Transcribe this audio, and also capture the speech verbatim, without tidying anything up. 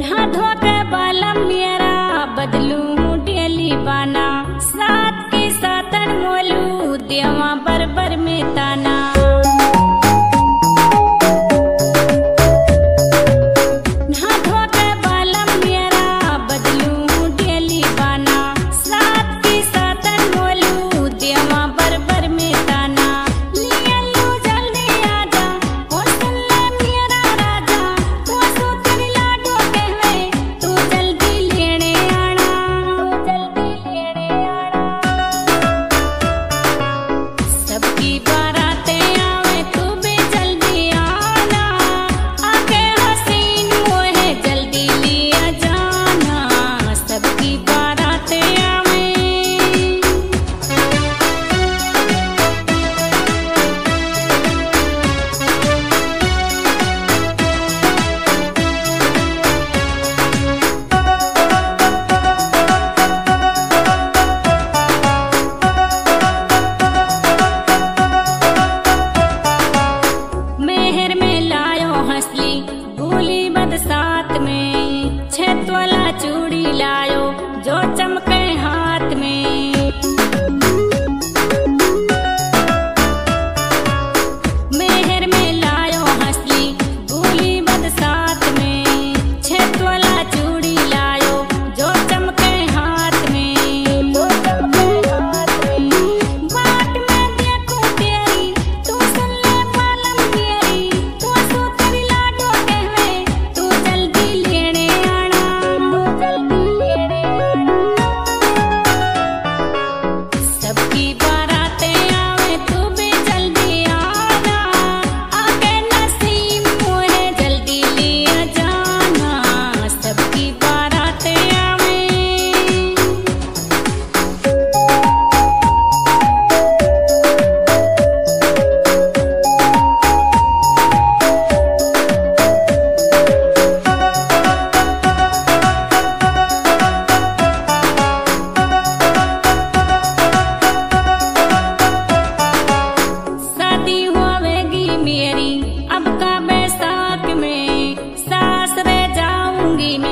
नहा धो के बालम मेरा बदलू डेली बाना, साथ के सातन मोलू देवा बरबर में ताना। नहा धो के बालम मेरा बदलू डेली बाना, साथ के सातन मोलू देवा बरबर में ताना। लिया लू जल्दी आजा ओ सुन ले मेरा राजा, तू सूतरी लाडो कहवे तू जल्दी लेने आना, तू जल्दी लेने आना। सबकी बारातें आवे तू भी जल्दी आना, आके हसीन मोहे जल्दी लिया जाना। सबकी बारातें आवे मेहर में लायो हंसली भूली बरसात में, छह तोला चूड़ी लायो जो चमके हाथ में। मेहर में लायो हंसली भूली बरसात में, छह तोला चूड़ी लायो जो चमके हाथ में, जो चमके हाथ में। बाट में देखूं तेरी तू सुन ले बालम मेरी, तू सूतरी लाडो कहवे तू जल्दी लेने आना, तू जल्दी लेने आना। सबकी बारातें आवे तू भी जल्दी आना, आके नसीम मोहे जल्दी लिया जाना। सबकी बारातें आवे शादी होवेगी मेरी अब का बैसाख में, सासरे जाऊंगी मैं